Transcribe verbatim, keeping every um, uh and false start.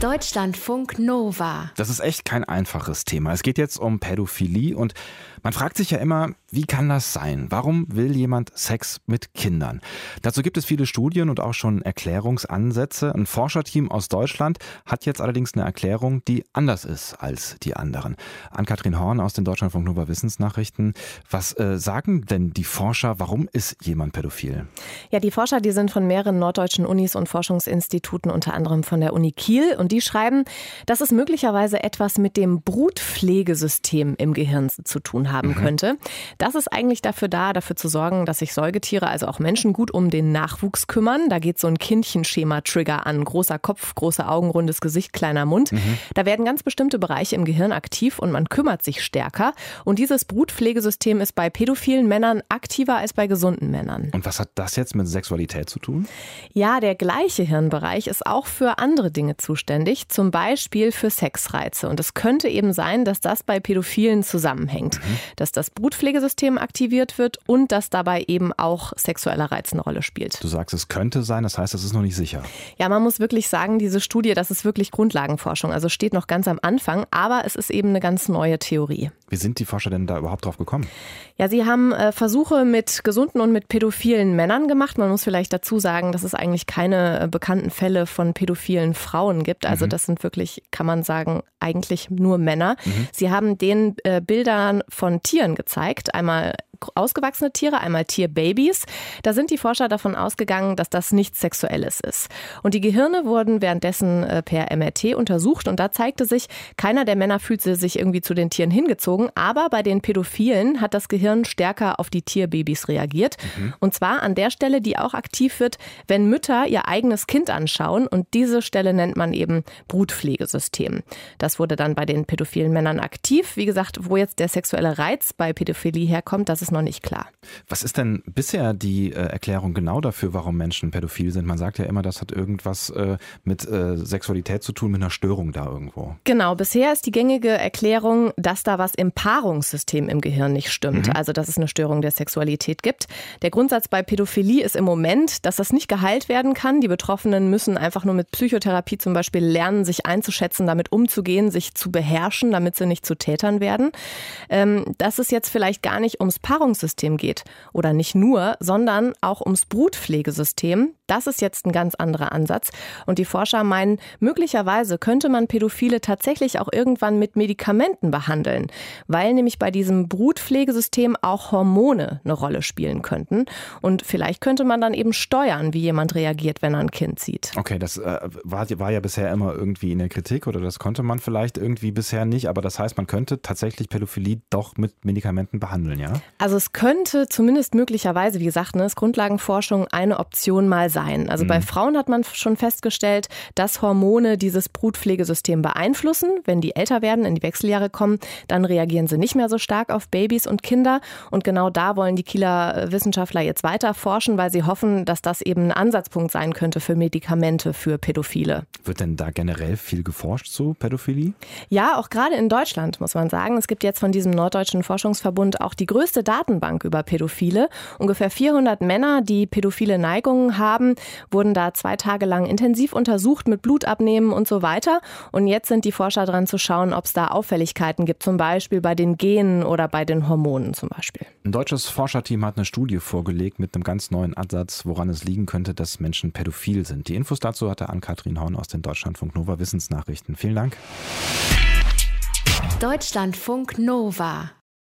Deutschlandfunk Nova. Das ist echt kein einfaches Thema. Es geht jetzt um Pädophilie und man fragt sich ja immer, wie kann das sein? Warum will jemand Sex mit Kindern? Dazu gibt es viele Studien und auch schon Erklärungsansätze. Ein Forscherteam aus Deutschland hat jetzt allerdings eine Erklärung, die anders ist als die anderen. Ann-Kathrin Horn aus den Deutschlandfunk Nova Wissensnachrichten. Was äh, sagen denn die Forscher? Warum ist jemand pädophil? Ja, die Forscher, die sind von mehreren norddeutschen Unis und Forschungsinstituten, unter anderem von der Uni Kiel. Und die schreiben, dass es möglicherweise etwas mit dem Brutpflegesystem im Gehirn zu tun haben mhm. könnte. Das ist eigentlich dafür da, dafür zu sorgen, dass sich Säugetiere, also auch Menschen, gut um den Nachwuchs kümmern. Da geht so ein Kindchenschema-Trigger an. Großer Kopf, große Augen, rundes Gesicht, kleiner Mund. Mhm. Da werden ganz bestimmte Bereiche im Gehirn aktiv und man kümmert sich stärker. Und dieses Brutpflegesystem ist bei pädophilen Männern aktiver als bei gesunden Männern. Und was hat das jetzt mit Sexualität zu tun? Ja, der gleiche Hirnbereich ist auch für andere Dinge zuständig, zum Beispiel für Sexreize. Und es könnte eben sein, dass das bei Pädophilen zusammenhängt, mhm. dass das Brutpflegesystem aktiviert wird und dass dabei eben auch sexueller Reiz eine Rolle spielt. Du sagst, es könnte sein, das heißt, es ist noch nicht sicher. Ja, man muss wirklich sagen, diese Studie, das ist wirklich Grundlagenforschung, also steht noch ganz am Anfang, aber es ist eben eine ganz neue Theorie. Wie sind die Forscher denn da überhaupt drauf gekommen? Ja, sie haben äh, Versuche mit gesunden und mit pädophilen Männern gemacht. Man muss vielleicht dazu sagen, dass es eigentlich keine äh, bekannten Fälle von pädophilen Frauen gibt. Also mhm. das sind wirklich, kann man sagen, eigentlich nur Männer. Mhm. Sie haben den äh, Bildern von Tieren gezeigt, einmal ausgewachsene Tiere, einmal Tierbabys. Da sind die Forscher davon ausgegangen, dass das nichts Sexuelles ist. Und die Gehirne wurden währenddessen per M R T untersucht und da zeigte sich, keiner der Männer fühlte sich irgendwie zu den Tieren hingezogen, aber bei den Pädophilen hat das Gehirn stärker auf die Tierbabys reagiert. Mhm. Und zwar an der Stelle, die auch aktiv wird, wenn Mütter ihr eigenes Kind anschauen, und diese Stelle nennt man eben Brutpflegesystem. Das wurde dann bei den pädophilen Männern aktiv. Wie gesagt, wo jetzt der sexuelle Reiz bei Pädophilie herkommt, das ist noch nicht klar. Was ist denn bisher die äh, Erklärung genau dafür, warum Menschen pädophil sind? Man sagt ja immer, das hat irgendwas äh, mit äh, Sexualität zu tun, mit einer Störung da irgendwo. Genau, bisher ist die gängige Erklärung, dass da was im Paarungssystem im Gehirn nicht stimmt. Mhm. Also, dass es eine Störung der Sexualität gibt. Der Grundsatz bei Pädophilie ist im Moment, dass das nicht geheilt werden kann. Die Betroffenen müssen einfach nur mit Psychotherapie zum Beispiel lernen, sich einzuschätzen, damit umzugehen, sich zu beherrschen, damit sie nicht zu Tätern werden. Ähm, dass es jetzt vielleicht gar nicht ums Paarungssystem geht oder nicht nur, sondern auch ums Brutpflegesystem. Das ist jetzt ein ganz anderer Ansatz. Und die Forscher meinen, möglicherweise könnte man Pädophile tatsächlich auch irgendwann mit Medikamenten behandeln, weil nämlich bei diesem Brutpflegesystem auch Hormone eine Rolle spielen könnten. Und vielleicht könnte man dann eben steuern, wie jemand reagiert, wenn er ein Kind sieht. Okay, das äh, war, war ja bisher immer irgendwie in der Kritik oder das konnte man vielleicht irgendwie bisher nicht. Aber das heißt, man könnte tatsächlich Pädophilie doch mit Medikamenten behandeln, ja? Also es könnte zumindest möglicherweise, wie gesagt, ne, ist Grundlagenforschung eine Option mal sein. Also mhm. bei Frauen hat man schon festgestellt, dass Hormone dieses Brutpflegesystem beeinflussen. Wenn die älter werden, in die Wechseljahre kommen, dann reagieren sie nicht mehr so stark auf Babys und Kinder. Und genau da wollen die Kieler Wissenschaftler jetzt weiter forschen, weil sie hoffen, dass das eben ein Ansatzpunkt sein könnte für Medikamente für Pädophile. Wird denn da generell viel geforscht zu Pädophilie? Ja, auch gerade in Deutschland, muss man sagen. Es gibt jetzt von diesem norddeutschen Forschungsverbund auch die größte Datenbank über Pädophile. Ungefähr vierhundert Männer, die pädophile Neigungen haben, wurden da zwei Tage lang intensiv untersucht mit Blutabnehmen und so weiter. Und jetzt sind die Forscher dran zu schauen, ob es da Auffälligkeiten gibt, zum Beispiel bei den Genen oder bei den Hormonen zum Beispiel. Ein deutsches Forscherteam hat eine Studie vorgelegt mit einem ganz neuen Ansatz, woran es liegen könnte, dass Menschen pädophil sind. Die Infos dazu hatte Ann-Kathrin Horn aus den Deutschlandfunk Nova Wissensnachrichten. Vielen Dank. Deutschlandfunk Nova.